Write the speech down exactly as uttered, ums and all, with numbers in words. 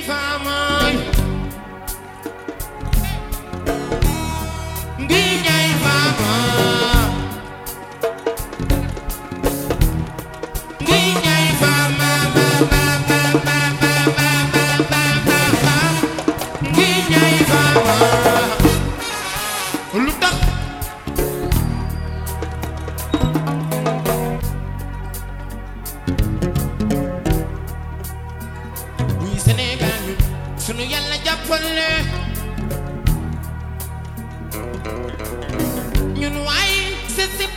Fama di ñay Fama di ñay Fama ma ma ma ma ma ma ma ma di ñay Fama lu tax buy Sénégal sunu Yàlla jàppale ñun waay c'est